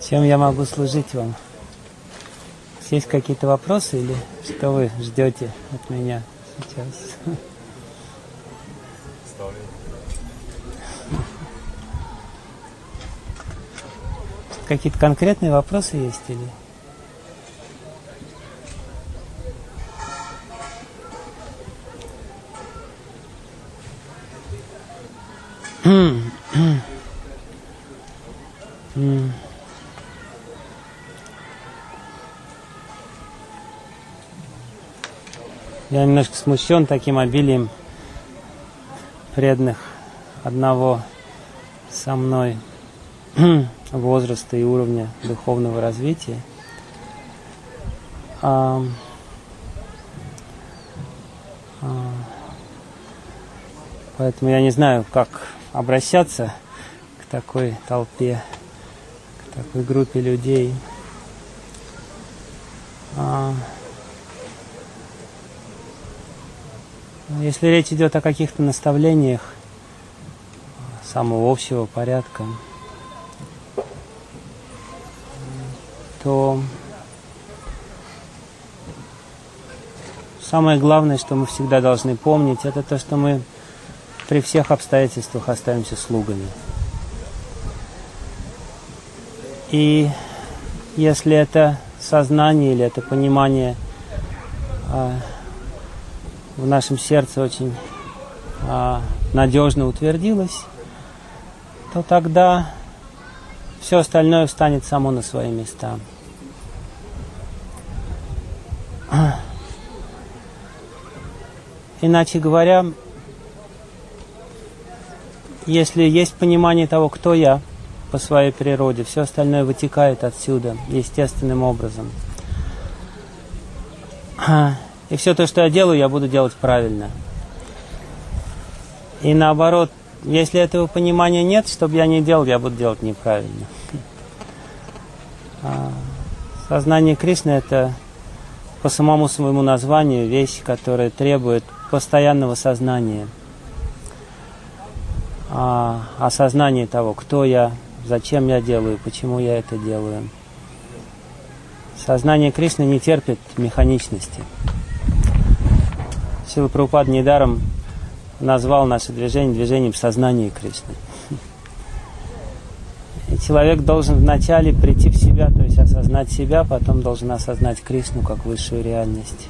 Чем я могу служить вам? Есть какие-то вопросы или что вы ждете от меня сейчас? Какие-то конкретные вопросы есть или? Я немножко смущен таким обилием преданных одного со мной возраста и уровня духовного развития. Поэтому я не знаю, как обращаться к такой толпе, к такой группе людей. Если речь идет о каких-то наставлениях самого общего порядка, то самое главное, что мы всегда должны помнить, это то, что мы при всех обстоятельствах остаемся слугами. И если это сознание или это понимание в нашем сердце очень надежно утвердилось, то тогда все остальное встанет само на свои места. Иначе говоря, если есть понимание того, кто я по своей природе, все остальное вытекает отсюда естественным образом. И все то, что я делаю, я буду делать правильно. И наоборот, если этого понимания нет, что бы я ни делал, я буду делать неправильно. Сознание Кришны – это по самому своему названию вещь, которая требует постоянного сознания. Осознание того, кто я, зачем я делаю, почему я это делаю. Сознание Кришны не терпит механичности. Шрила Прабхупада недаром назвал наше движение движением сознания Кришны. И человек должен вначале прийти в себя, то есть осознать себя, потом должен осознать Кришну как высшую реальность.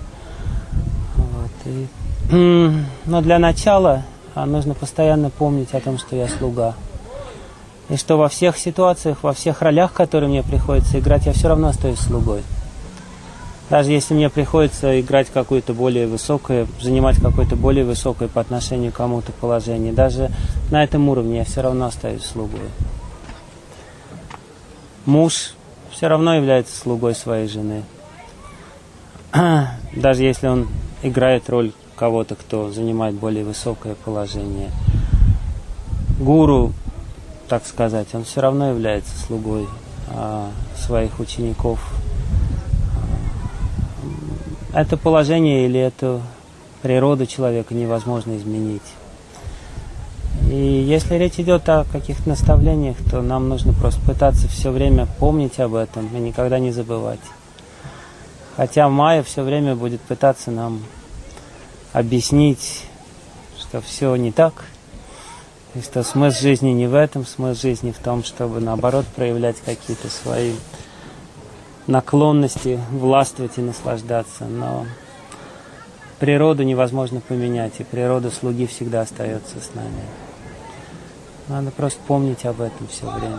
Но для начала нужно постоянно помнить о том, что я слуга. И что во всех ситуациях, во всех ролях, которые мне приходится играть, я все равно остаюсь слугой. Даже если мне приходится играть какое-то более высокое, занимать какое-то более высокое по отношению к кому-то положение, даже на этом уровне я все равно остаюсь слугой. Муж все равно является слугой своей жены. Даже если он играет роль кого-то, кто занимает более высокое положение. Гуру, так сказать, он все равно является слугой своих учеников. Это положение или эту природу человека невозможно изменить. И если речь идет о каких-то наставлениях, то нам нужно просто пытаться все время помнить об этом и никогда не забывать. Хотя Майя все время будет пытаться нам объяснить, что все не так, и что смысл жизни не в этом, смысл жизни в том, чтобы наоборот проявлять какие-то свои наклонности, властвовать и наслаждаться. Но природу невозможно поменять, и природа слуги всегда остается с нами. Надо просто помнить об этом все время.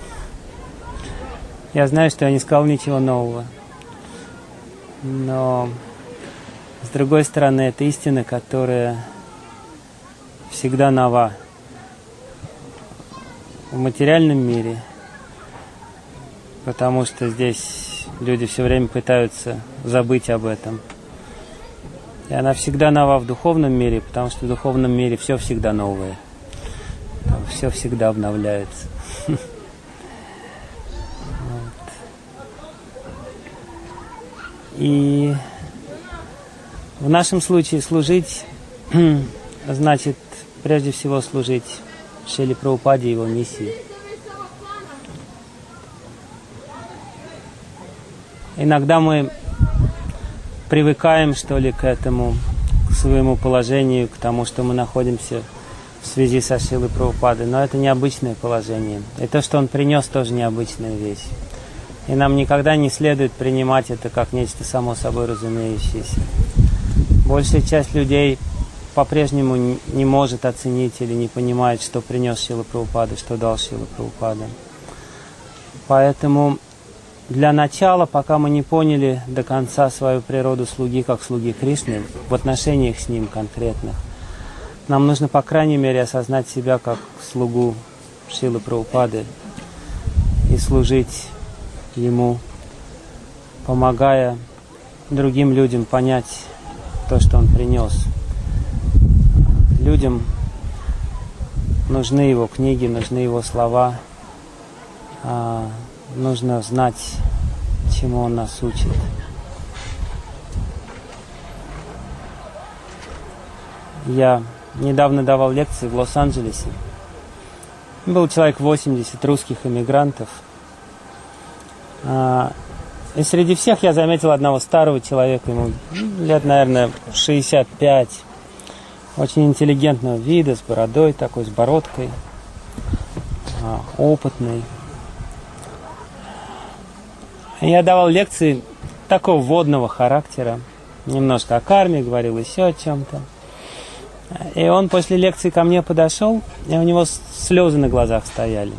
Я знаю, что я не сказал ничего нового, но с другой стороны, это истина, которая всегда нова в материальном мире, потому что здесь люди все время пытаются забыть об этом. И она всегда нова в духовном мире, потому что в духовном мире все всегда новое. Там все всегда обновляется. И в нашем случае служить значит прежде всего служить Шриле Прабхупаде и его миссии. иногда мы привыкаем, что ли, к этому, к своему положению, к тому, что мы находимся в связи со Шрилой Прабхупадой. Но это необычное положение. И то, что он принес, тоже необычная вещь. И нам никогда не следует принимать это как нечто само собой разумеющееся. Большая часть людей по-прежнему не может оценить или не понимает, что принес Шрила Прабхупада, что дал Шрила Прабхупада. Поэтому для начала, пока мы не поняли до конца свою природу слуги, как слуги Кришны, в отношениях с Ним конкретных, нам нужно, по крайней мере, осознать себя как слугу Шрилы Прабхупады и служить Ему, помогая другим людям понять то, что Он принес. Людям нужны Его книги, нужны Его слова, нужно знать, чему Он нас учит. Я недавно давал лекции в Лос-Анджелесе. Был человек 80 русских эмигрантов. И среди всех я заметил одного старого человека, ему лет, наверное, 65. Очень интеллигентного вида, с бородой такой, с бородкой. Опытный. Я давал лекции такого вводного характера. Немножко о карме, говорил еще о чем-то. И он после лекции ко мне подошел, и у него слезы на глазах стояли.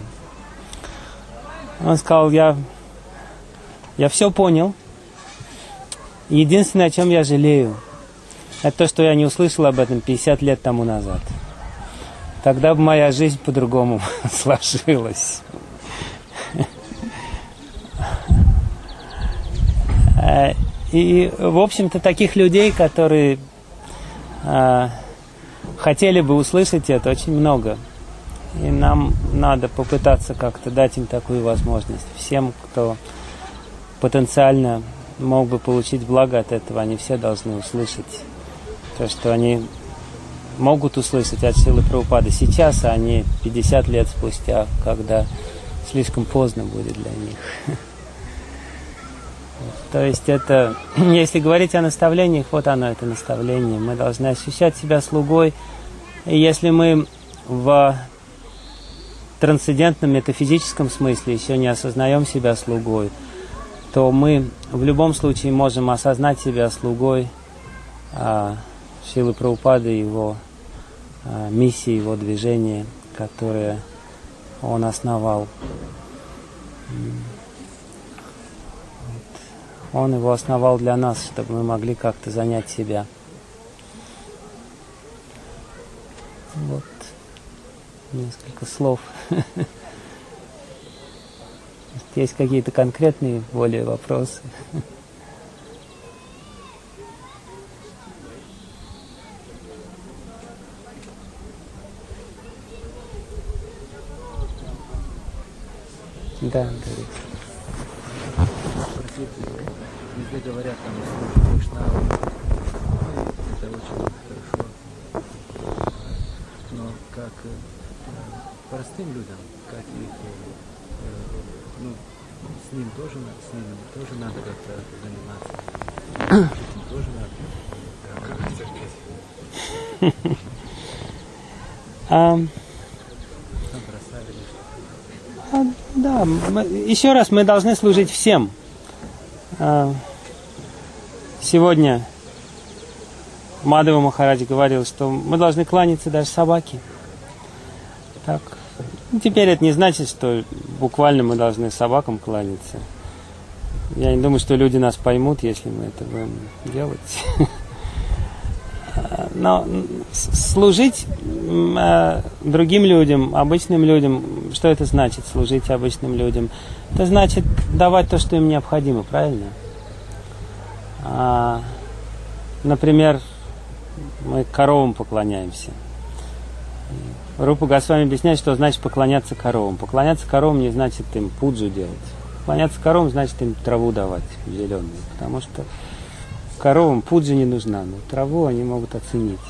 Он сказал, я все понял. Единственное, о чем я жалею, это то, что я не услышал об этом 50 лет тому назад. Тогда бы моя жизнь по-другому сложилась. И, в общем-то, таких людей, которые хотели бы услышать это, очень много. И нам надо попытаться как-то дать им такую возможность. Всем, кто потенциально мог бы получить благо от этого, они все должны услышать то, что они могут услышать от Шрилы Прабхупады сейчас, а не 50 лет спустя, когда слишком поздно будет для них. То есть это, если говорить о наставлениях, вот оно, это наставление. Мы должны ощущать себя слугой. И если мы в трансцендентном метафизическом смысле еще не осознаем себя слугой, то мы в любом случае можем осознать себя слугой Шрилы Прабхупады, его миссии, его движения, которое он основал. Он его основал для нас, чтобы мы могли как-то занять себя. Вот несколько слов. Есть какие-то конкретные более вопросы? Да, говорите. Везде говорят, там, если Кришна, это очень хорошо. Но как простым людям, как их, с ним тоже надо как-то заниматься. Этим тоже надо. Да, еще раз, мы должны служить всем. Сегодня Мадхава Махарадж говорил, что мы должны кланяться даже собаке. Так. Теперь это не значит, что буквально мы должны собакам кланяться. Я не думаю, что люди нас поймут, если мы это будем делать. Но служить другим людям, обычным людям, что это значит, служить обычным людям? Это значит давать то, что им необходимо, правильно? Например, мы коровам поклоняемся. Рупа Госвами объясняет, что значит поклоняться коровам. Поклоняться коровам не значит им пуджу делать. Поклоняться коровам значит им траву давать зеленую, потому что коровам пуджа не нужна, но траву они могут оценить.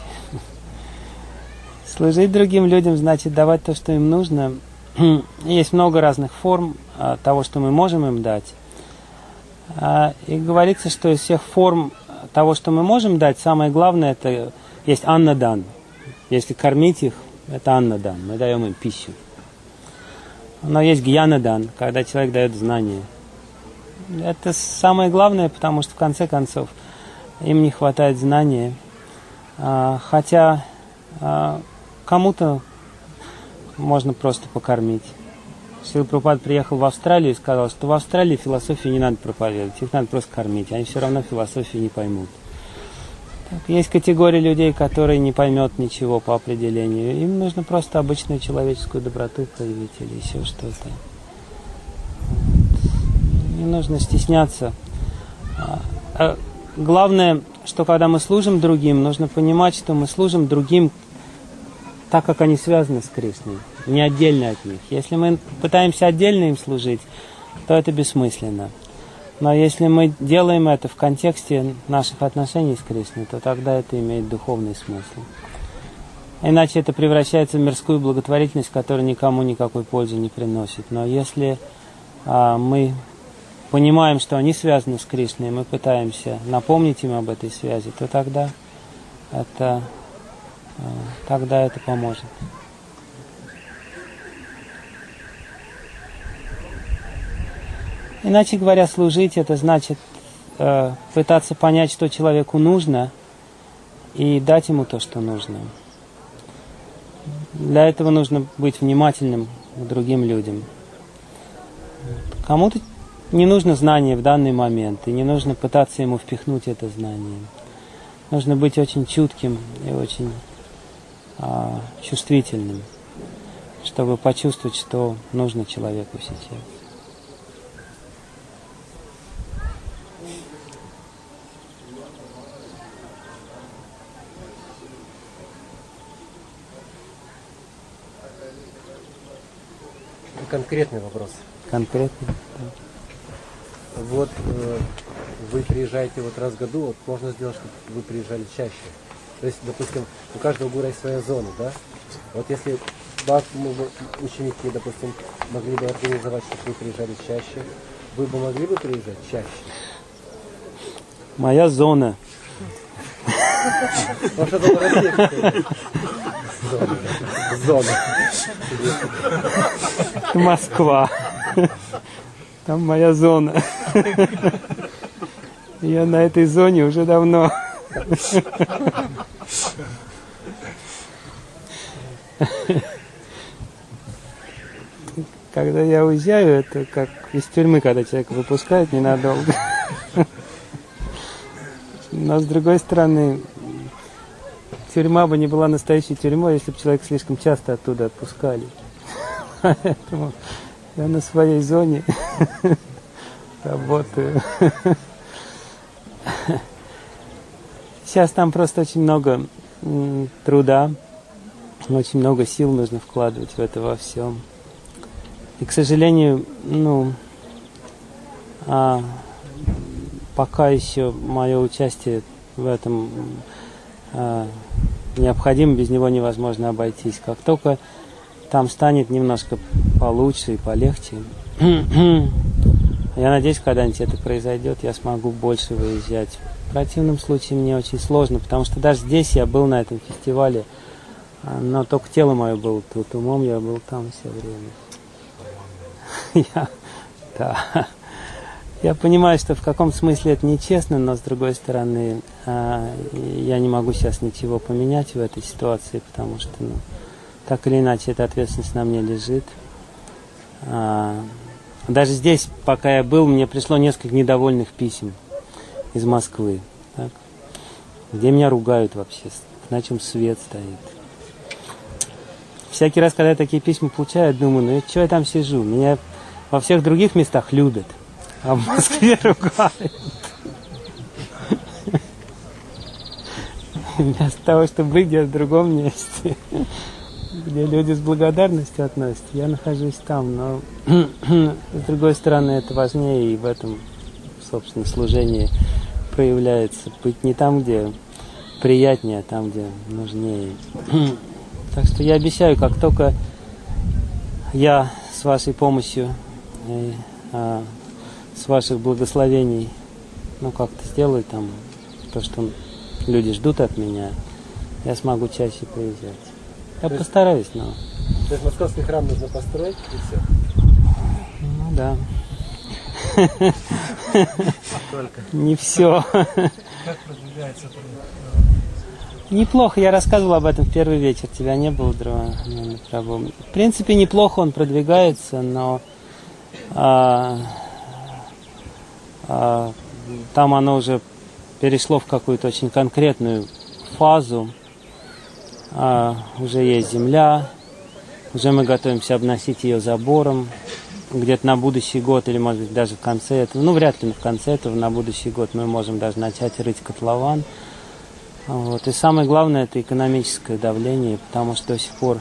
Служить другим людям значит давать то, что им нужно. Есть много разных форм того, что мы можем им дать. И говорится, что из всех форм того, что мы можем дать, самое главное, это есть аннадан. Если кормить их, это аннадан, мы даем им пищу. Но есть гьянадан, когда человек дает знания. Это самое главное, потому что в конце концов им не хватает знания. Хотя кому-то можно просто покормить. Шрила Прабхупада приехал в Австралию и сказал, что в Австралии философию не надо проповедовать, их надо просто кормить, они все равно философию не поймут. Так, есть категория людей, которые не поймет ничего по определению. Им нужно просто обычную человеческую доброту проявить или еще что-то. Не нужно стесняться. Главное, что когда мы служим другим, нужно понимать, что мы служим другим так, как они связаны с Кришной, не отдельно от них. Если мы пытаемся отдельно им служить, то это бессмысленно. Но если мы делаем это в контексте наших отношений с Кришной, то тогда это имеет духовный смысл. Иначе это превращается в мирскую благотворительность, которая никому никакой пользы не приносит. Но если мы понимаем, что они связаны с Кришной, и мы пытаемся напомнить им об этой связи, то тогда это поможет. Иначе говоря, служить это значит пытаться понять, что человеку нужно, и дать ему то, что нужно. Для этого нужно быть внимательным к другим людям. Кому-то не нужно знание в данный момент, и не нужно пытаться ему впихнуть это знание. Нужно быть очень чутким и очень чувствительным, чтобы почувствовать, что нужно человеку сейчас. Конкретный вопрос. Конкретный, да. Вот вы приезжаете вот раз в году, вот можно сделать, чтобы вы приезжали чаще. То есть, допустим, у каждого гура есть своя зона, да? Вот если ученики, допустим, могли бы организовать, чтобы вы приезжали чаще, вы бы могли бы приезжать чаще? Моя зона. Зона. Москва. Там моя зона. Я на этой зоне уже давно. Когда я уезжаю, это как из тюрьмы, когда человека выпускают ненадолго. Но с другой стороны, тюрьма бы не была настоящей тюрьмой, если бы человека слишком часто оттуда отпускали. Поэтому я на своей зоне работаю. Сейчас там просто очень много труда, очень много сил нужно вкладывать в это во всем. И, к сожалению, пока еще мое участие в этом необходимо, без него невозможно обойтись. Как только там станет немножко получше и полегче, я надеюсь, когда-нибудь это произойдет, я смогу больше выезжать. В противном случае мне очень сложно, потому что даже здесь я был на этом фестивале, но только тело мое было тут, умом я был там все время. Я понимаю, что в каком смысле это нечестно, но с другой стороны, я не могу сейчас ничего поменять в этой ситуации, потому что, так или иначе, эта ответственность на мне лежит. Даже здесь, пока я был, мне пришло несколько недовольных писем из Москвы, так, где меня ругают вообще, на чем свет стоит. Всякий раз, когда я такие письма получаю, я думаю, что я там сижу? Меня во всех других местах любят, а в Москве ругают. Вместо того, чтобы быть где-то в другом месте, где люди с благодарностью относятся, я нахожусь там, но с другой стороны это важнее, и в этом, собственно, служении проявляется быть не там, где приятнее, а там, где нужнее. Так что я обещаю, как только я с вашей помощью с ваших благословений, ну, как-то сделаю там то, что люди ждут от меня, я смогу чаще приезжать. Я постараюсь, но... То есть московский храм нужно построить, и все? Ну, да. Только. Не все. Как продвигается проект? Неплохо, я рассказывал об этом в первый вечер, тебя не было, Прабху. В принципе, неплохо он продвигается, но там оно уже перешло в какую-то очень конкретную фазу. Уже есть земля, уже мы готовимся обносить ее забором. Где-то на будущий год, или может быть даже в конце этого, ну вряд ли в конце этого, на будущий год мы можем даже начать рыть котлован. Вот. И самое главное — это экономическое давление, потому что до сих пор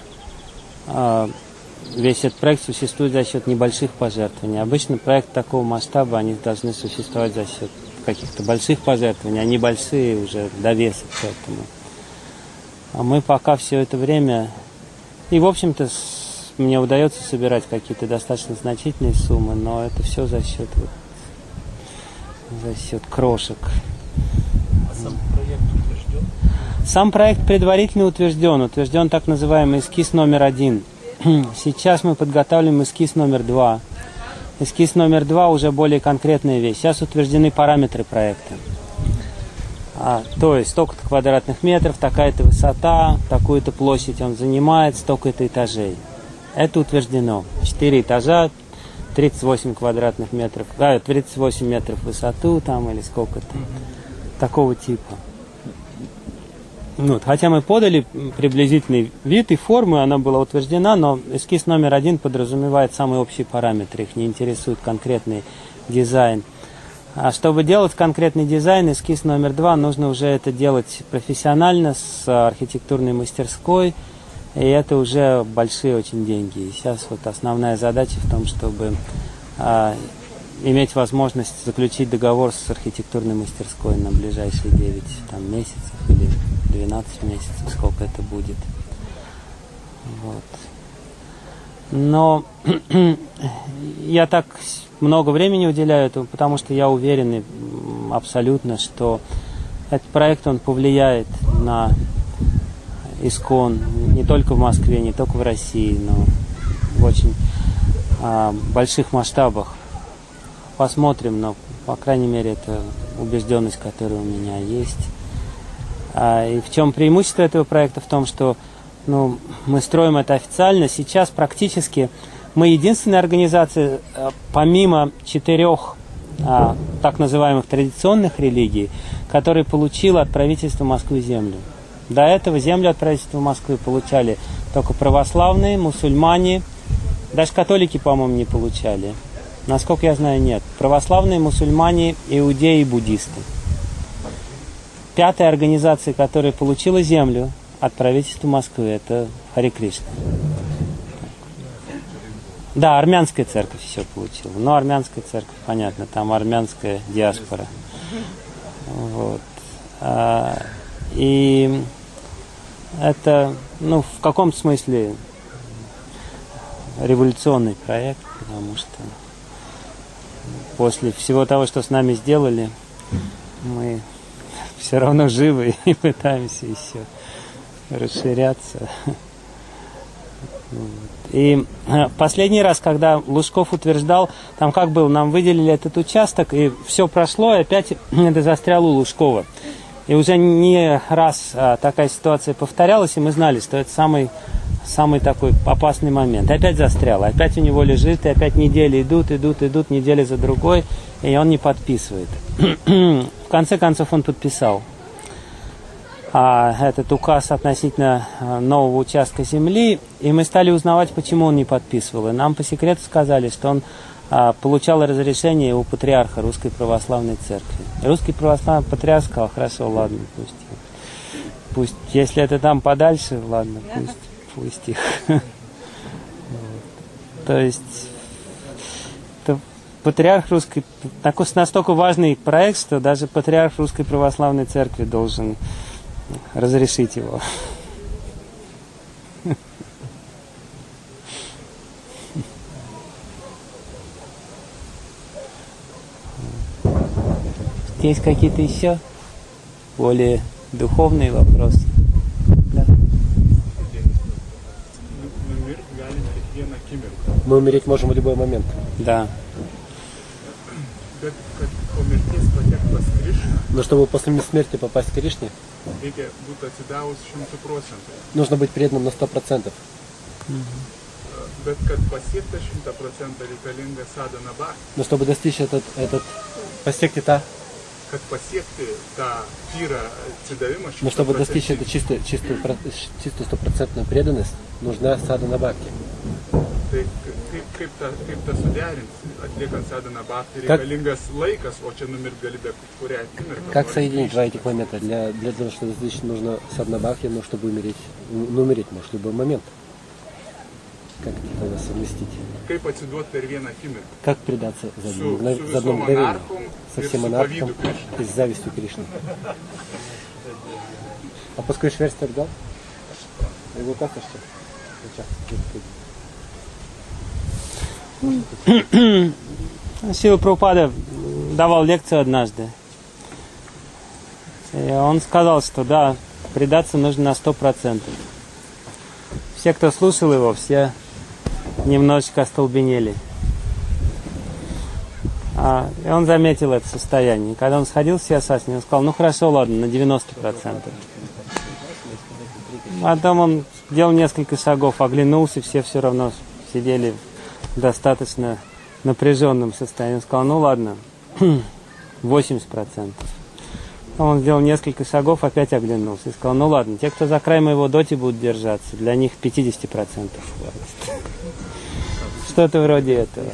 весь этот проект существует за счет небольших пожертвований. Обычно проект такого масштаба, они должны существовать за счет каких-то больших пожертвований, а небольшие уже довесок к этому. А мы пока все это время, и в общем-то мне удается собирать какие-то достаточно значительные суммы, но это все за счет крошек. А сам проект утвержден? Сам проект предварительно утвержден так называемый эскиз номер 1. Сейчас мы подготавливаем эскиз номер 2. Эскиз номер 2 уже более конкретная вещь. Сейчас утверждены параметры проекта. То есть столько-то квадратных метров, такая-то высота, такую-то площадь он занимает, столько-то этажей. Это утверждено. 4 этажа, 38 квадратных метров, 38 метров в высоту там или сколько-то. Такого типа. Вот. Хотя мы подали приблизительный вид и форму, она была утверждена, но эскиз номер 1 подразумевает самые общие параметры, их не интересует конкретный дизайн. А чтобы делать конкретный дизайн, эскиз номер 2, нужно уже это делать профессионально, с архитектурной мастерской, и это уже большие очень деньги. И сейчас вот основная задача в том, чтобы иметь возможность заключить договор с архитектурной мастерской на ближайшие 9 месяцев или 12 месяцев, сколько это будет. Вот. Но я так много времени уделяю этому, потому что я уверен абсолютно, что этот проект, он повлияет на ИСККОН не только в Москве, не только в России, но в очень больших масштабах. Посмотрим, но, по крайней мере, это убежденность, которая у меня есть. И в чем преимущество этого проекта? В том, что мы строим это официально. Сейчас практически мы единственная организация, помимо 4 так называемых традиционных религий, которая получила от правительства Москвы землю. До этого землю от правительства Москвы получали только православные, мусульмане, даже католики, по-моему, не получали. Насколько я знаю, нет. Православные, мусульмане, иудеи и буддисты. 5-я организация, которая получила землю от правительства Москвы, это Харе Кришна. Да, армянская церковь еще получила. Но армянская церковь, понятно, там армянская диаспора. Вот. И это, в каком-то смысле революционный проект, потому что после всего того, что с нами сделали, мы все равно живы и пытаемся еще расширяться. И последний раз, когда Лужков утверждал, там как было, нам выделили этот участок, и все прошло, и опять это застряло у Лужкова. И уже не раз такая ситуация повторялась, и мы знали, что это самый такой опасный момент. И опять застряло, опять у него лежит, и опять недели идут, недели за другой, и он не подписывает. В конце концов он подписал этот указ относительно нового участка земли, и мы стали узнавать, почему он не подписывал. И нам по секрету сказали, что он получал разрешение у патриарха Русской Православной Церкви. И Русский Православный Патриарх сказал: хорошо, ладно, пусть, если это там подальше, ладно, пусть их. То есть патриарх Русской, настолько важный проект, что даже патриарх Русской Православной Церкви должен разрешить его. Есть какие-то еще более духовные вопросы? Да. Мы умереть можем в любой момент. Да. Но чтобы после смерти попасть к Кришне, нужно быть преданным на 100%. Но чтобы достичь этот пасекти-та, но чтобы достичь эту чистую стопроцентную преданность, нужна садхана бхакти. Как соединить два этих момента? Для того, чтобы достичь, нужно садхана бхакти, но чтобы умереть может в любой момент. Как это тогда совместить? Как предаться за одно мгновение со всем монархом и с завистью Кришны? А пускай шверстер дал? Его как-то что? Шрила Прабхупада давал лекцию однажды. И он сказал, что да, предаться нужно на 100%. Все, кто слушал его, все немножечко остолбенели. И он заметил это состояние. И когда он сходил с Сиасасни, он сказал, ну хорошо, ладно, на 90%. Потом он сделал несколько шагов, оглянулся, все равно сидели в достаточно напряженном состоянии. Он сказал, ну ладно, 80%. Он сделал несколько шагов, опять оглянулся и сказал, ну ладно, те, кто за край моего доти будут держаться, для них 50% хватит. Что-то вроде этого.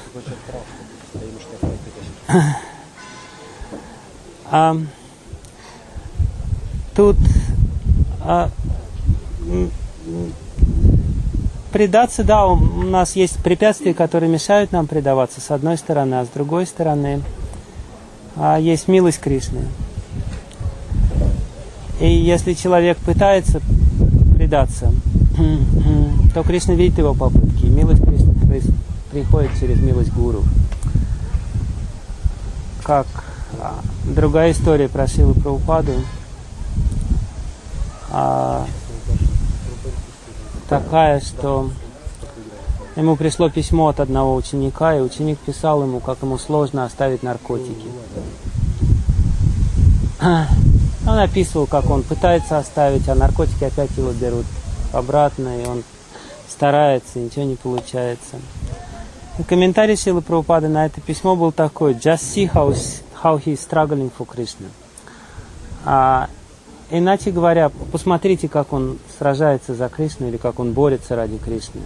Тут предаться, да, у нас есть препятствия, которые мешают нам предаваться, с одной стороны, а с другой стороны есть милость Кришны. И если человек пытается предаться, то Кришна видит его попытки. И милость Кришны приходит через милость гуру. Как другая история про Шрилу Прабхупаду. Такая, что ему пришло письмо от одного ученика, и ученик писал ему, как ему сложно оставить наркотики. Он описывал, как он пытается оставить, а наркотики опять его берут обратно, и он старается, и ничего не получается. И комментарий Шрилы Прабхупады на это письмо был такой: "Just see how he is struggling for Krishna". Иначе говоря, посмотрите, как он сражается за Кришну, или как он борется ради Кришны.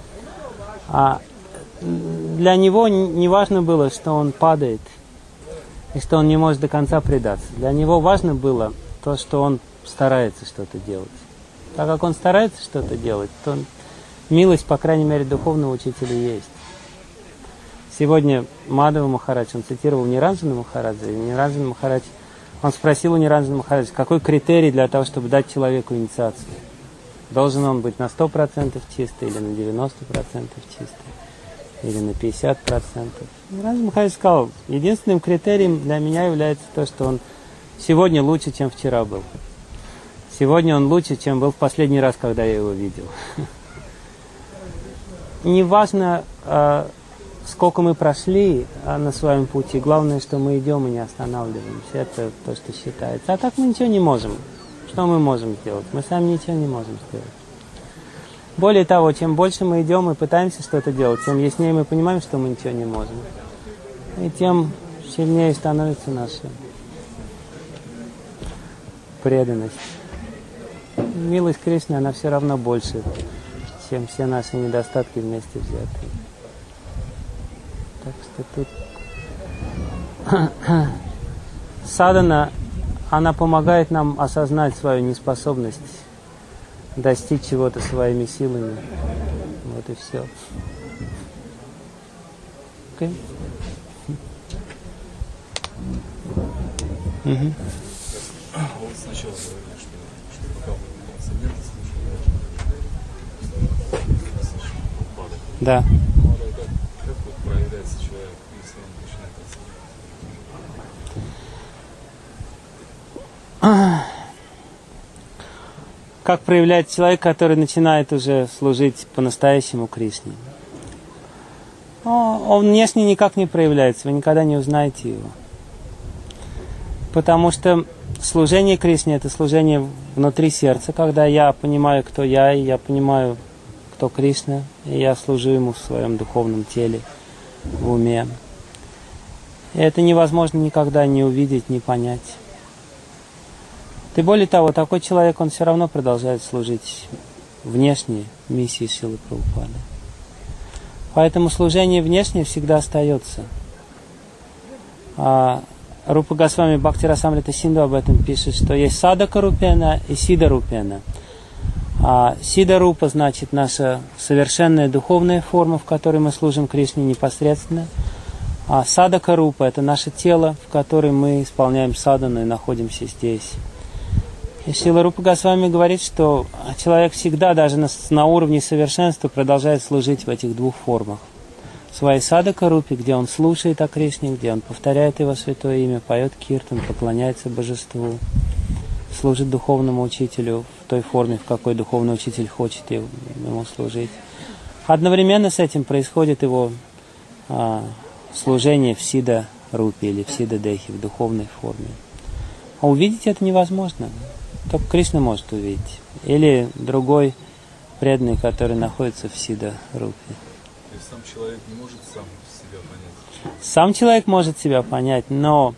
Для него не важно было, что он падает, и что он не может до конца предаться. Для него важно было то, что он старается что-то делать. Так как он старается что-то делать, то милость, по крайней мере, духовного учителя есть. Сегодня Мадхава Махарадж, он цитировал Ниранджана Махараджа, и Ниранджан Махарадж, он спросил у Ниранджана Махараджа, какой критерий для того, чтобы дать человеку инициацию? Должен он быть на 100% чистый, или на 90% чистый, или на 50%? Ниранджан Махарадж сказал, единственным критерием для меня является то, что он сегодня лучше, чем вчера был. Сегодня он лучше, чем был в последний раз, когда я его видел. Неважно, сколько мы прошли на своем пути, главное, что мы идем и не останавливаемся. Это то, что считается. А так мы ничего не можем. Что мы можем сделать? Мы сами ничего не можем сделать. Более того, чем больше мы идем и пытаемся что-то делать, тем яснее мы понимаем, что мы ничего не можем. И тем сильнее становится наша преданность. Милость Кришны, она все равно больше, чем все наши недостатки вместе взятые. Так что тут садхана, она помогает нам осознать свою неспособность достичь чего-то своими силами. Вот и все. Okay. Угу. Вот сначала говорили, что пока он был нет, да. Как вот проявляется человек, если он начинает как проявляется человек, который начинает уже служить по-настоящему Кришне? Он внешне никак не проявляется, вы никогда не узнаете его. Потому что служение Кришне – это служение внутри сердца, когда я понимаю, кто я, и я понимаю, кто Кришна, и я служу ему в своем духовном теле, в уме. И это невозможно никогда не увидеть, не понять. И более того, такой человек, он все равно продолжает служить внешней миссии Шрилы Прабхупады. Поэтому служение внешнее всегда остается. Рупа Госвами Бхакти Расамрита Синду об этом пишет, что есть садака рупена и сида рупена. Сида рупа значит наша совершенная духовная форма, в которой мы служим Кришне непосредственно. А садака рупа – это наше тело, в котором мы исполняем садану и находимся здесь. И Шрила Рупа Госвами говорит, что человек всегда, даже на уровне совершенства, продолжает служить в этих двух формах. В своей садака рупе, где он слушает о Кришне, где он повторяет его святое имя, поет киртан, поклоняется божеству, служит духовному учителю в той форме, в какой духовный учитель хочет ему служить. Одновременно с этим происходит его служение в сида рупе или в сида дехи, в духовной форме. А увидеть это невозможно. Только Кришна может увидеть. Или другой преданный, который находится в сида рупе. То есть сам человек не может сам себя понять? Сам человек может себя понять, но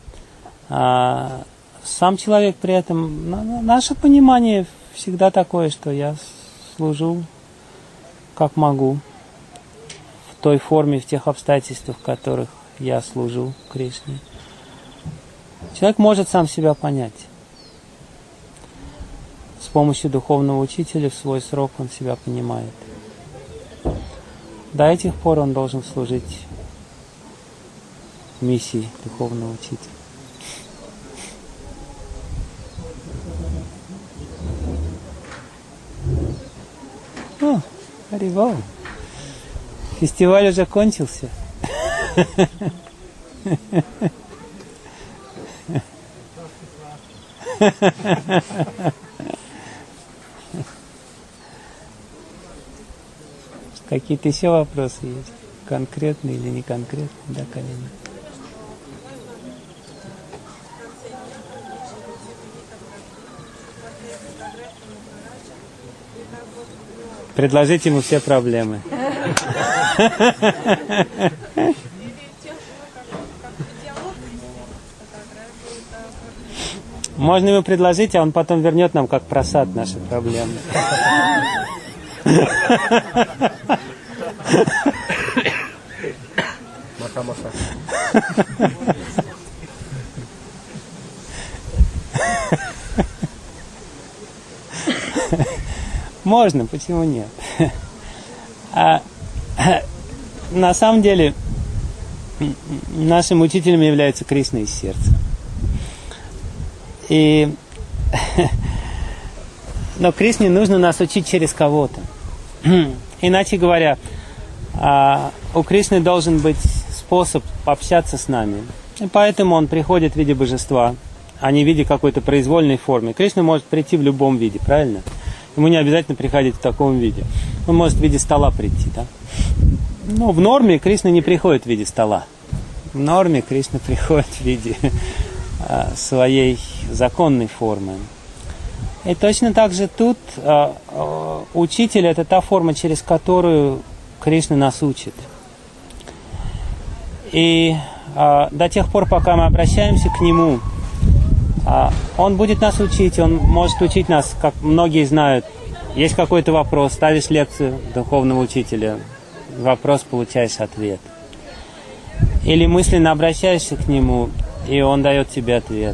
сам человек при этом... Наше понимание всегда такое, что я служу как могу, в той форме, в тех обстоятельствах, в которых я служу Кришне. Человек может сам себя понять. С помощью духовного учителя в свой срок он себя понимает. До этих пор он должен служить миссии духовного учителя. О, Харивал. Фестиваль уже кончился. Какие-то еще вопросы есть? Конкретные или не конкретные? Да, конечно. Предложить ему все проблемы. Можно ему предложить, а он потом вернет нам как просад наши проблемы. Маха-маха. Можно, почему нет? На самом деле, нашим учителем является Кришна из сердца. Но Кришне нужно нас учить через кого-то. Иначе говоря, у Кришны должен быть способ общаться с нами. И поэтому он приходит в виде божества, а не в виде какой-то произвольной формы. Кришна может прийти в любом виде, правильно? Ему не обязательно приходить в таком виде. Он может в виде стола прийти, да? Но в норме Кришна не приходит в виде стола. В норме Кришна приходит в виде своей законной формы. И точно так же тут учитель – это та форма, через которую Кришна нас учит. И до тех пор, пока мы обращаемся к Нему, Он будет нас учить, Он может учить нас, как многие знают. Есть какой-то вопрос, ставишь лекцию духовного учителя, вопрос, получаешь ответ. Или мысленно обращаешься к Нему, и Он дает тебе ответ.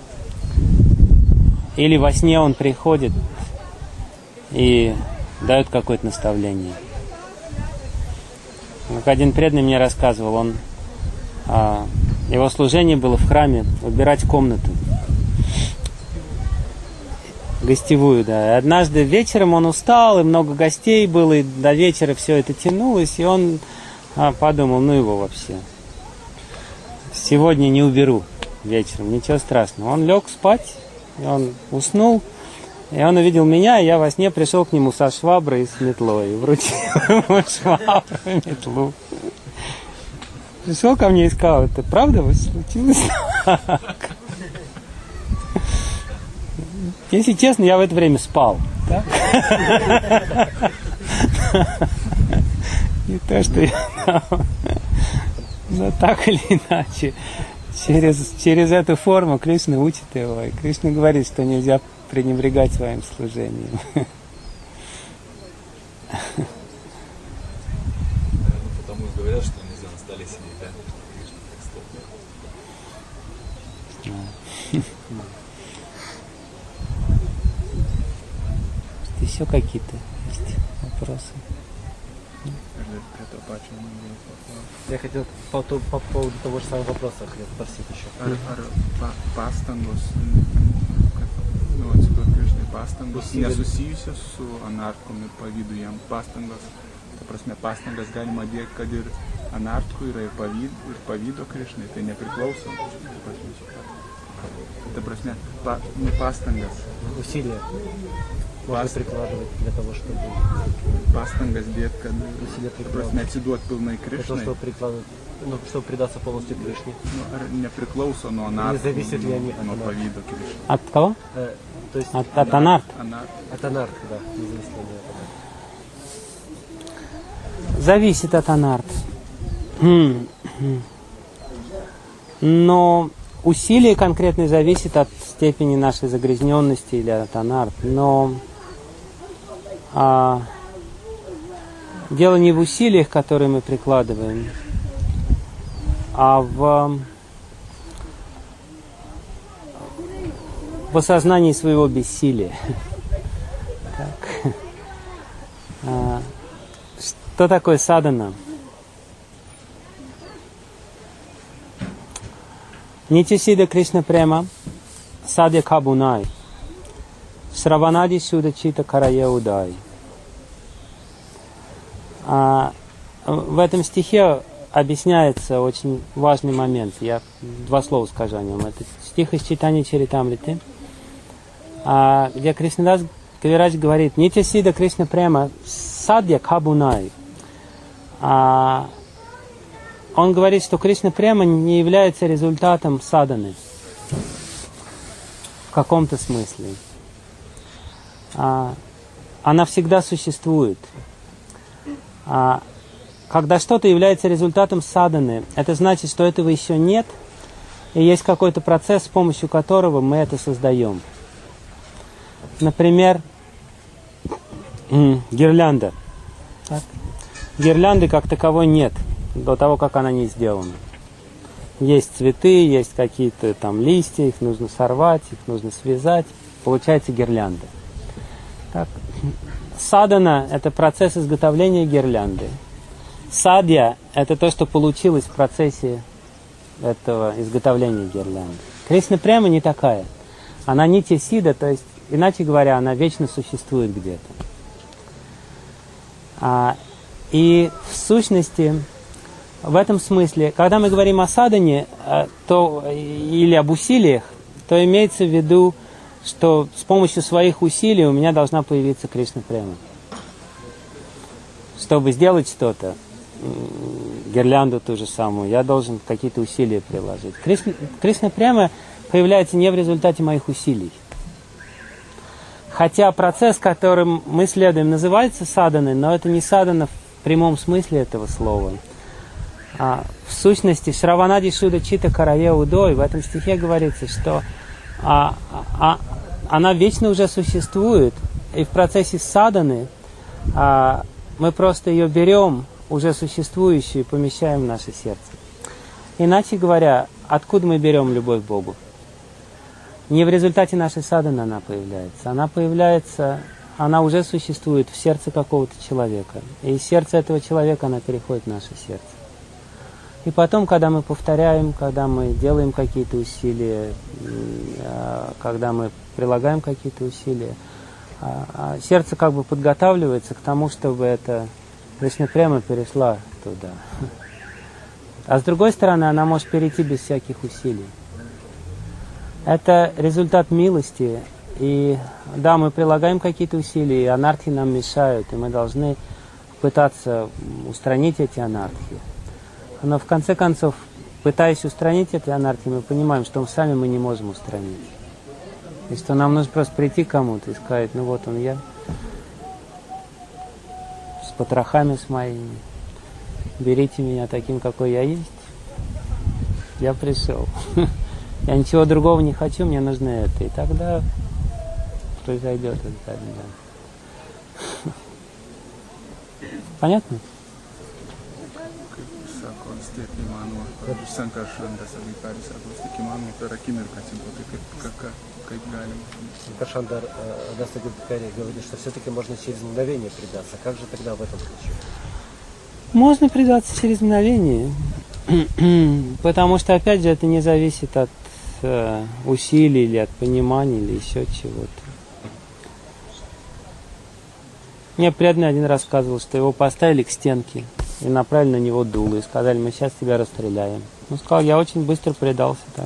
Или во сне Он приходит и дает какое-то наставление. Как один преданный мне рассказывал, его служение было в храме убирать комнату. Гостевую, да. И однажды вечером он устал, и много гостей было, и до вечера все это тянулось, и он подумал, ну его вообще. Сегодня не уберу вечером, ничего страшного. Он лег спать, И он уснул, и он увидел меня, и я во сне пришел к нему со шваброй и с метлой. И вручил ему швабру и метлу. Пришел ко мне и сказал: это правда случилось так? Если честно, я в это время спал. Да? Не то, что я... Но так или иначе, через эту форму Кришна учит его. И Кришна говорит, что нельзя пренебрегать своим служением. Потому и говорят, что нельзя на столе сидеть, да? Еще какие-то есть вопросы? Я хотел по поводу того же самого вопроса хотел спросить еще. Pastangos, nu atsiprašau, Krišnai, pastangos nesusijusios su anartkom ir pavydu jam. Pastangos, ta prasme, pastangas galima dėti, kad ir anartkų yra ir pavydo Krišnai, tai nepriklauso. Ta prasme, pastangas. Усилия можно прикладывать для того, чтобы... Pastangas dėti, kad, ta prasme, atsiduoti pilnai Krišnai. Чтобы прикладывать, ну, чтобы предаться полностью Кришне. Nu, ar nepriklauso nuo anartkų, nuo pavydo Krišnai. От кого? То есть От анарт. от анарт, да, не зависит от этого. Зависит от анарт. Но усилие конкретно зависит от степени нашей загрязненности или от анарт. Но дело не в усилиях, которые мы прикладываем, а в осознании своего бессилия. Так. Что такое садхана? Нитисида Кришна Према, Садья Кабунай, Шраванади Шуда Чита Карая Удай. В этом стихе объясняется очень важный момент. Я два слова скажу о нем. Это стих из Чайтанья Чаритамриты, где Кришнадас Кавирадж говорит: Нитисида Кришна Према, Садья Кабунай. Он говорит, что Кришна Према не является результатом садханы в каком-то смысле. Она всегда существует. Когда что-то является результатом садханы, это значит, что этого еще нет, и есть какой-то процесс, с помощью которого мы это создаем. Например, гирлянда. Так? Гирлянды как таковой нет до того, как она не сделана. Есть цветы, есть какие-то там листья, их нужно сорвать, их нужно связать. Получается гирлянда. Так. Садхана – это процесс изготовления гирлянды. Садья – это то, что получилось в процессе этого изготовления гирлянды. Кришна Према не такая. Она нитья-сида, то есть, иначе говоря, она вечно существует где-то. И в сущности, в этом смысле, когда мы говорим о садхане или об усилиях, то имеется в виду, что с помощью своих усилий у меня должна появиться Кришна Према. Чтобы сделать что-то, гирлянду ту же самую, я должен какие-то усилия приложить. Кришна Према появляется не в результате моих усилий. Хотя процесс, которым мы следуем, называется садханой, но это не садхана в прямом смысле этого слова. В сущности, Шраванади Шуда Чита Карая Удой, в этом стихе говорится, что она вечно уже существует, и в процессе садханы мы просто ее берем, уже существующую, и помещаем в наше сердце. Иначе говоря, откуда мы берем любовь к Богу? Не в результате нашей садханы она появляется. Она уже существует в сердце какого-то человека. И из сердца этого человека она переходит в наше сердце. И потом, когда мы повторяем, когда мы делаем какие-то усилия, когда мы прилагаем какие-то усилия, сердце как бы подготавливается к тому, чтобы эта Кришна Према перешла туда. А с другой стороны, она может перейти без всяких усилий. Это результат милости. И да, мы прилагаем какие-то усилия, и анархии нам мешают, и мы должны пытаться устранить эти анархии. Но в конце концов, пытаясь устранить эти анархии, мы понимаем, что сами мы не можем устранить. И что нам нужно просто прийти к кому-то и сказать: ну вот он я, с потрохами с моими, берите меня таким, какой я есть. Я пришел. Я ничего другого не хочу, мне нужно это. И тогда произойдет это. Да. Понятно? Санкаршандар Дастагирдикари говорит, что все-таки можно через мгновение предаться. Как же тогда в этом случае? Можно предаться через мгновение. Потому что, опять же, это не зависит от усилий или от понимания или еще чего-то. Мне преданный один рассказывал, что его поставили к стенке и направили на него дуло и сказали: мы сейчас тебя расстреляем. Он сказал: я очень быстро предался там.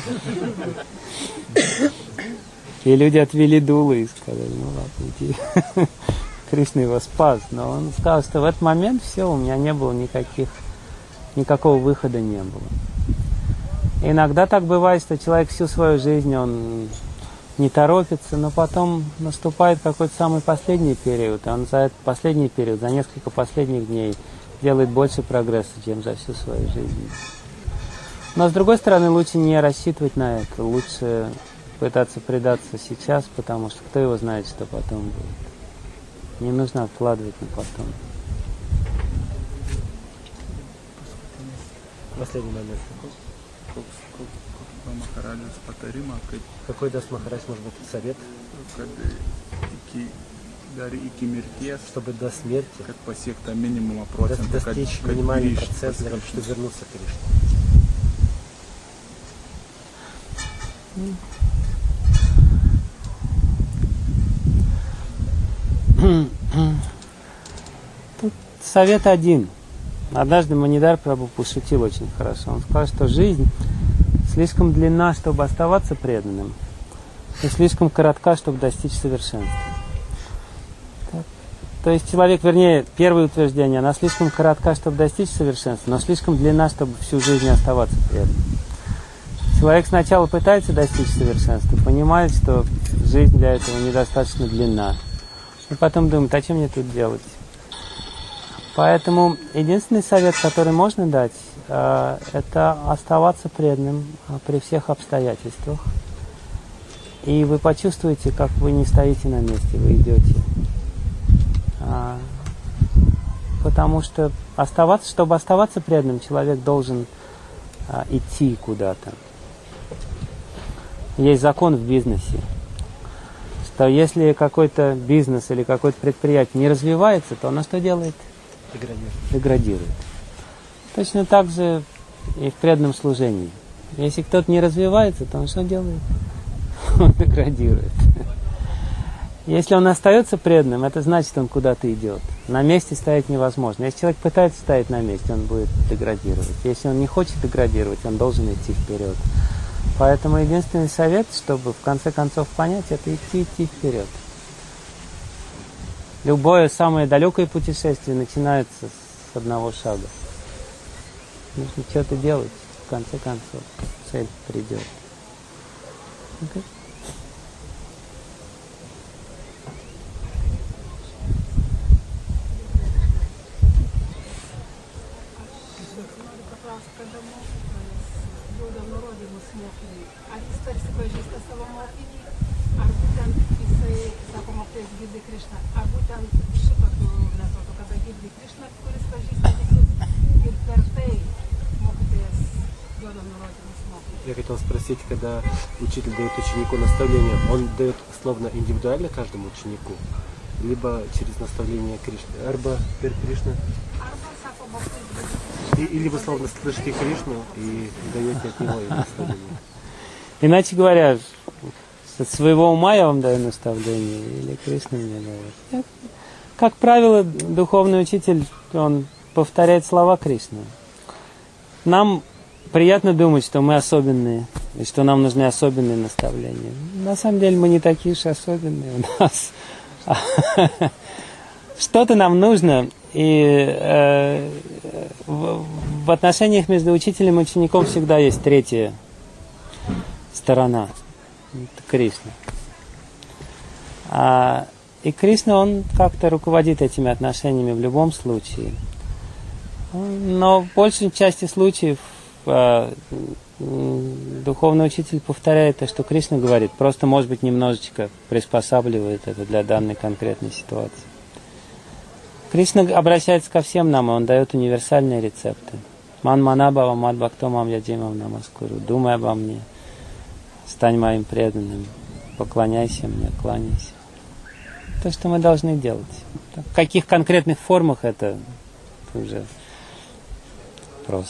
И люди отвели дуло и сказали: ну ладно, иди. Кришна его спас. Но он сказал, что в этот момент все, у меня не было никакого выхода не было. Иногда так бывает, что человек всю свою жизнь, он не торопится, но потом наступает какой-то самый последний период, и он за этот последний период, за несколько последних дней делает больше прогресса, чем за всю свою жизнь. Но с другой стороны, лучше не рассчитывать на это, лучше пытаться предаться сейчас, потому что кто его знает, что потом будет. Не нужно откладывать на потом. Последний момент. Какой даст Махарадж, может быть, совет? Чтобы до смерти достичь минимальный процент, чтобы вернуться к Кришне. Тут совет один. Однажды Манидар Прабху пошутил очень хорошо. Он сказал, что жизнь слишком длинна, чтобы оставаться преданным, и слишком коротка, чтобы достичь совершенства. Так. То есть человек, вернее, первое утверждение, она слишком коротка, чтобы достичь совершенства, но слишком длинна, чтобы всю жизнь оставаться преданным. Человек сначала пытается достичь совершенства, понимает, что жизнь для этого недостаточно длинна, и потом думает: а что мне тут делать? Поэтому единственный совет, который можно дать, это оставаться преданным при всех обстоятельствах. И вы почувствуете, как вы не стоите на месте, вы идете. Потому что чтобы оставаться преданным, человек должен идти куда-то. Есть закон в бизнесе, что если какой-то бизнес или какое-то предприятие не развивается, то оно что делает? Деградирует. Точно так же и в преданном служении. Если кто-то не развивается, то он что делает? Он деградирует. Если он остается преданным, это значит, он куда-то идет. На месте стоять невозможно. Если человек пытается стоять на месте, он будет деградировать. Если он не хочет деградировать, он должен идти вперед. Поэтому единственный совет, чтобы в конце концов понять, это идти вперед. Любое самое далекое путешествие начинается с одного шага. Нужно что-то делать, в конце концов цель придет. Okay. Я хотел спросить, когда учитель дает ученику наставление, он дает словно индивидуально каждому ученику, либо через наставление Кришны? Арба пер Кришна? Или вы словно слышите Кришну и даете от него наставление? Иначе говоря, от своего ума я вам даю наставление, или Кришна мне дает? Как правило, духовный учитель, он повторяет слова Кришны. Нам приятно думать, что мы особенные, и что нам нужны особенные наставления. На самом деле мы не такие уж особенные у нас. Что-то нам нужно, и в отношениях между учителем и учеником всегда есть третья сторона. Это Кришна. И Кришна, он как-то руководит этими отношениями в любом случае. Но в большей части случаев духовный учитель повторяет то, что Кришна говорит, просто, может быть, немножечко приспосабливает это для данной конкретной ситуации. Кришна обращается ко всем нам, и он дает универсальные рецепты. Ман манабава мад бхактомам яджимам намаскуру. Думай обо мне, стань моим преданным, поклоняйся мне, кланяйся. То, что мы должны делать. В каких конкретных формах это уже просто.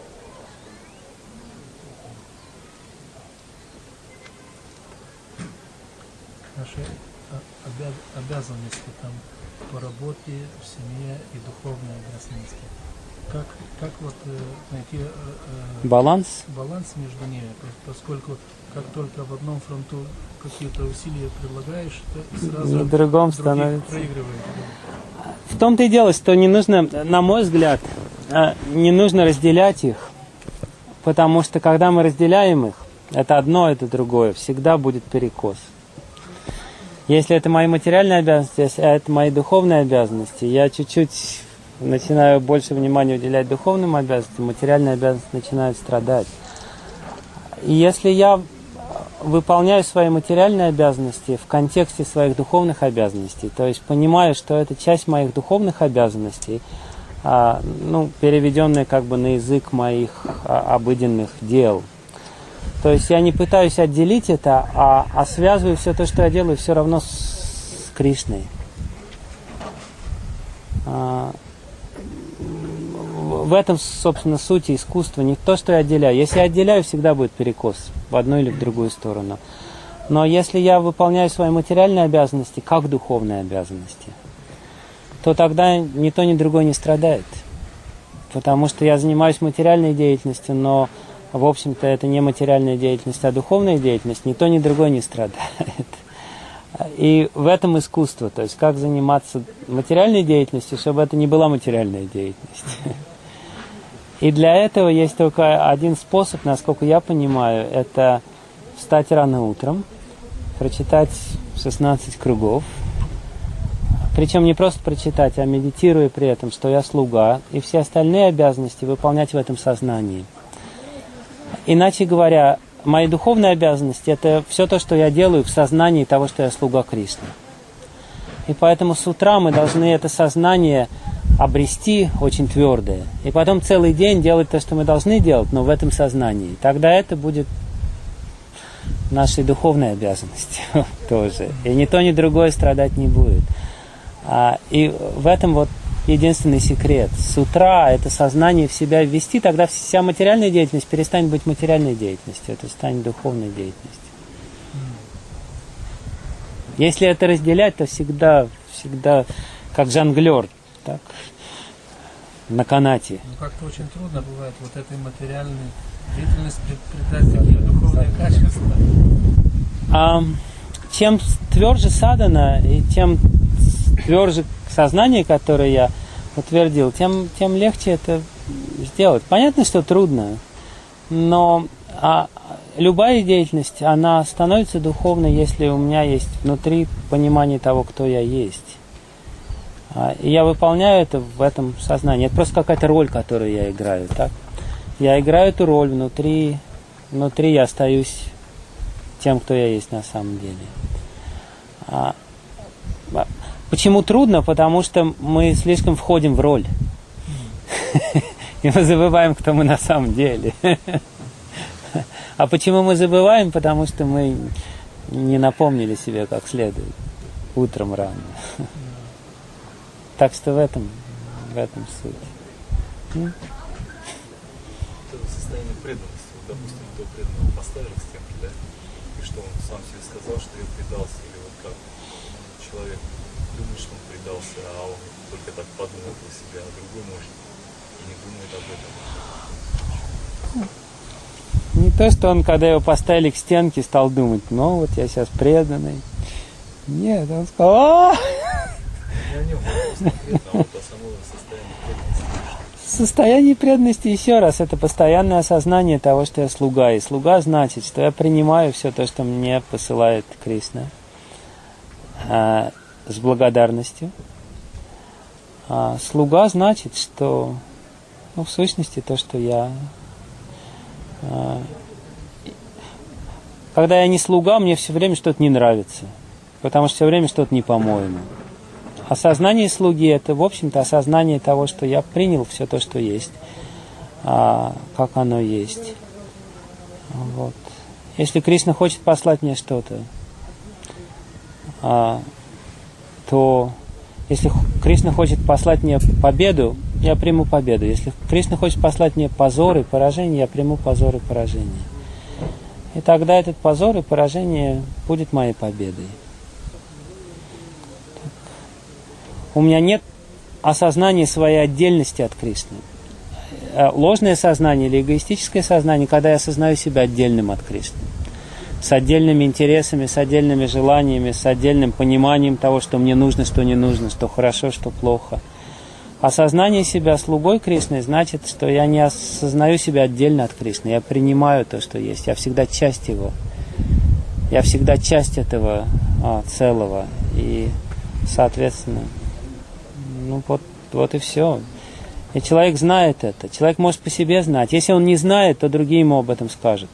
Наши обязанности там по работе, в семье и духовные обязанности. Как вот найти баланс между ними, поскольку как только в одном фронту какие-то усилия предлагаешь, то сразу на другом становится. Проигрывает. В том-то и дело, что не нужно, на мой взгляд, не нужно разделять их, потому что когда мы разделяем их, это одно, это другое, всегда будет перекос. Если это мои материальные обязанности, если это мои духовные обязанности, я чуть-чуть начинаю больше внимания уделять духовным обязанностям, материальные обязанности начинают страдать. И если я выполняю свои материальные обязанности в контексте своих духовных обязанностей, то есть понимаю, что это часть моих духовных обязанностей, переведенная как бы на язык моих обыденных дел. То есть я не пытаюсь отделить это, а связываю все то, что я делаю, все равно с Кришной. В этом, собственно, суть искусства. Не то, что я отделяю. Если я отделяю, всегда будет перекос в одну или в другую сторону. Но если я выполняю свои материальные обязанности как духовные обязанности, то тогда ни то, ни другое не страдает. Потому что я занимаюсь материальной деятельностью, но, в общем-то, это не материальная деятельность, а духовная деятельность. Ни то, ни другое не страдает. И в этом искусство. То есть, как заниматься материальной деятельностью, чтобы это не была материальная деятельность. И для этого есть только один способ, насколько я понимаю, это встать рано утром, прочитать 16 кругов, причем не просто прочитать, а медитируя при этом, что я слуга, и все остальные обязанности выполнять в этом сознании. Иначе говоря, мои духовные обязанности – это все то, что я делаю в сознании того, что я слуга Кришны. И поэтому с утра мы должны это сознание обрести очень твердое. И потом целый день делать то, что мы должны делать, но в этом сознании. Тогда это будет нашей духовной обязанностью тоже. И ни то, ни другое страдать не будет. И в этом вот единственный секрет. С утра это сознание в себя ввести, тогда вся материальная деятельность перестанет быть материальной деятельностью. Это станет духовной деятельностью. Если это разделять, то всегда как жонглер, так, на канате. Как-то очень трудно бывает вот этой материальной деятельности придать такие духовные качества. Чем тверже садхана и чем тверже сознание, которое я утвердил, тем легче это сделать. Понятно, что трудно, но любая деятельность, она становится духовной, если у меня есть внутри понимание того, кто я есть. И я выполняю это в этом сознании. Это просто какая-то роль, которую я играю. Так? Я играю эту роль внутри я остаюсь тем, кто я есть на самом деле. Почему трудно? Потому что мы слишком входим в роль. И мы забываем, кто мы на самом деле. А почему мы забываем? Потому что мы не напомнили себе как следует утром рано. Так что в этом суть. Это состояние преданности. Вот, допустим, кто преданного поставил к стенке, да? И что он сам себе сказал, что я предался. Или вот как человек думает, что он предался, а он только так подумал про себя, а другой может и не думает об этом. то, что он, когда его поставили к стенке, стал думать, ну вот я сейчас преданный. Нет, он сказал, Я не вопрос конкретно, а вот о самом состоянии преданности. состояние преданности, еще раз, это постоянное осознание того, что я слуга. И слуга значит, что я принимаю все то, что мне посылает Кришна, с благодарностью. А слуга значит, что, в сущности, то, что я... Когда я не слуга, мне все время что-то не нравится, потому что все время что-то не по-моему. Осознание слуги – это, в общем-то, осознание того, что я принял все то, что есть, как оно есть. Вот. Если Кришна хочет послать мне что-то, то если Кришна хочет послать мне победу, я приму победу. Если Кришна хочет послать мне позор и поражение, я приму позор и поражение. И тогда этот позор и поражение будет моей победой. У меня нет осознания своей отдельности от Кришны. Ложное сознание или эгоистическое сознание, когда я осознаю себя отдельным от Кришны. С отдельными интересами, с отдельными желаниями, с отдельным пониманием того, что мне нужно, что не нужно, что хорошо, что плохо. Осознание себя слугой Кришны значит, что я не осознаю себя отдельно от Кришны. Я принимаю то, что есть. Я всегда часть его. Я всегда часть этого целого. И, соответственно, вот и все. И человек знает это. Человек может по себе знать. Если он не знает, то другие ему об этом скажут.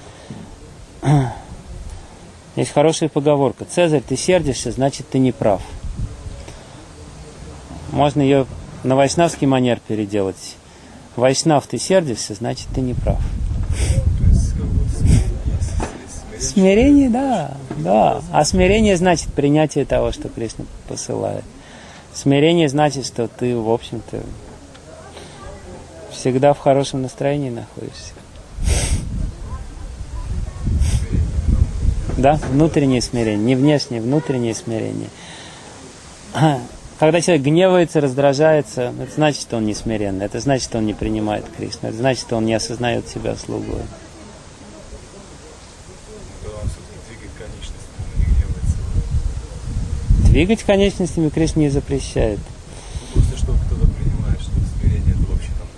Есть хорошая поговорка. Цезарь, ты сердишься, значит, ты не прав. Можно ее на вайшнавский манер переделать. Вайшнав, ты сердишься, значит, ты не прав. Смирение, да. А смирение значит принятие того, что Кришна посылает. Смирение значит, что ты, в общем-то, всегда в хорошем настроении находишься. Да, внутреннее смирение, не внешнее, внутреннее смирение. Когда человек гневается, раздражается, это значит, что он не смиренный, это значит, что он не принимает Кришну, это значит, что он не осознает себя слугой. Когда он все-таки двигает конечностями, но не гневается. Двигать конечностями Кришна не запрещает. Просто что кто-то принимает, что смирение это вообще там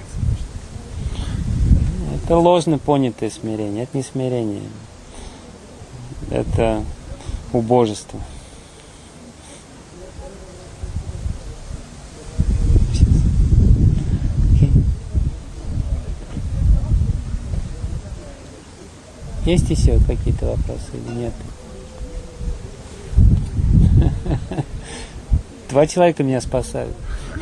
шевелится. Это ложно понятое смирение, это не смирение. Это убожество. Есть еще какие-то вопросы или нет? 2 человека меня спасают.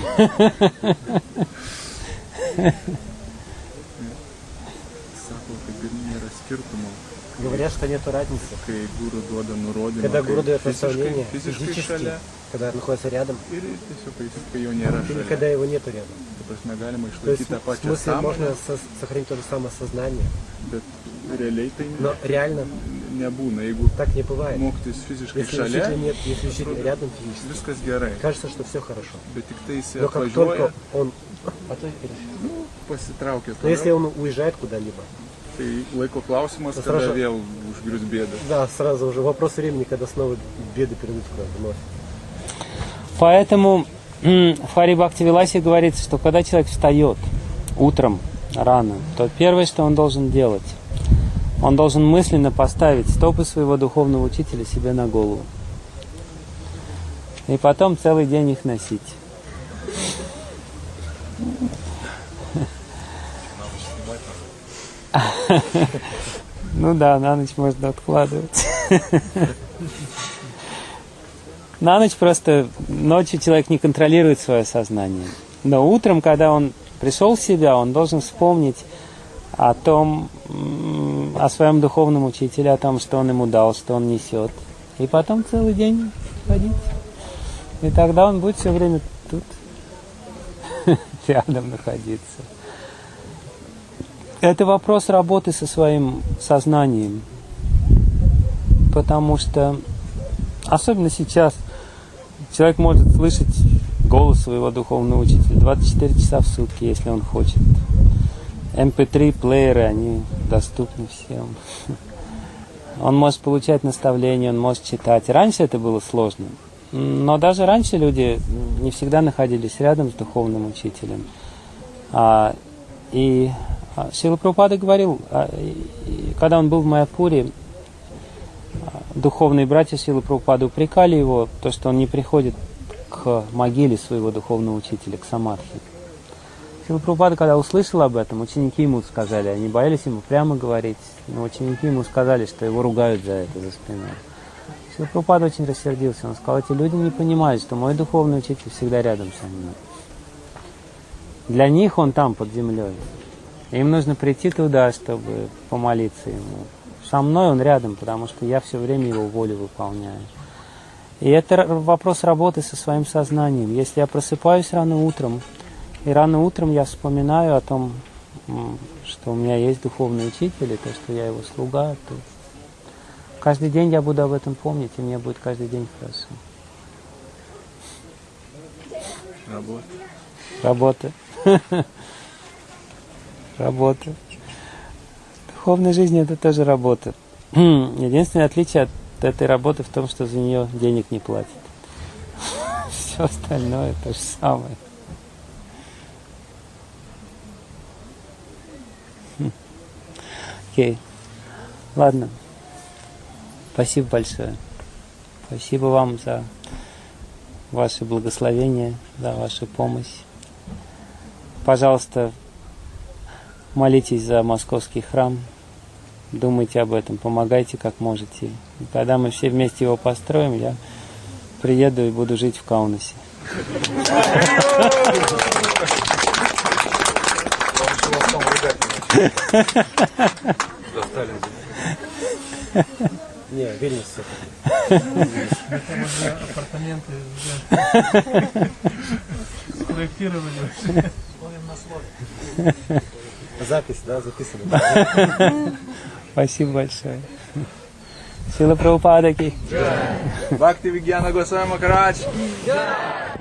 Говорят, что нету разницы. Когда гуру дает наставление, физически, когда находится рядом, или когда его нету рядом. То есть, в смысле, можно сохранить то же самое сознание. Но реально так не бывает. Если учителя нет, если учитель рядом физически, кажется, что все хорошо. Но как только он... Но если он уезжает куда-либо, да, сразу уже вопрос времени, когда снова беды перейдут вновь. Поэтому в Хари Бхакти Виласе говорится, что когда человек встает утром рано, то первое, что он должен делать, он должен мысленно поставить стопы своего духовного учителя себе на голову. И потом целый день их носить. Ну да, на ночь можно откладывать. На ночь просто, ночью человек не контролирует свое сознание. Но утром, когда он пришел в себя, он должен вспомнить о том, о своем духовном учителе, о том, что он ему дал, что он несет. И потом целый день ходить. И тогда он будет все время тут, рядом находиться. Это вопрос работы со своим сознанием. Потому что, особенно сейчас, человек может слышать голос своего духовного учителя 24 часа в сутки, если он хочет. MP3-плееры, они доступны всем. Он может получать наставления, он может читать. Раньше это было сложно. Но даже раньше люди не всегда находились рядом с духовным учителем. И Шрила Прабхупада говорил, когда он был в Майяпуре, духовные братья Шрилы Прабхупады упрекали его, то, что он не приходит к могиле своего духовного учителя, к Самадхи. Шрила Прабхупада, когда услышал об этом, ученики ему сказали, они боялись ему прямо говорить, но ученики ему сказали, что его ругают за это, за спиной. Шрила Прабхупада очень рассердился, он сказал, эти люди не понимают, что мой духовный учитель всегда рядом со мной. Для них он там, под землей. Им нужно прийти туда, чтобы помолиться ему. Со мной он рядом, потому что я все время его волю выполняю. И это вопрос работы со своим сознанием. Если я просыпаюсь рано утром, и рано утром я вспоминаю о том, что у меня есть духовный учитель, и то, что я его слуга, то каждый день я буду об этом помнить, и мне будет каждый день хорошо. Работа. Работа. Духовная жизнь — это тоже работа. Единственное отличие от этой работы в том, что за нее денег не платят. Все остальное то же самое. Окей. Ладно. Спасибо большое. Спасибо вам за ваше благословение, за вашу помощь. Пожалуйста, молитесь за московский храм, думайте об этом, помогайте как можете. И когда мы все вместе его построим, я приеду и буду жить в Каунасе. Не, Вильнюс все. Это уже апартаменты уже спроектировали. Запись, да, записана. Спасибо большое. Шрила Прабхупада ки. Бхакти Вигьяна Госвами Махарадж.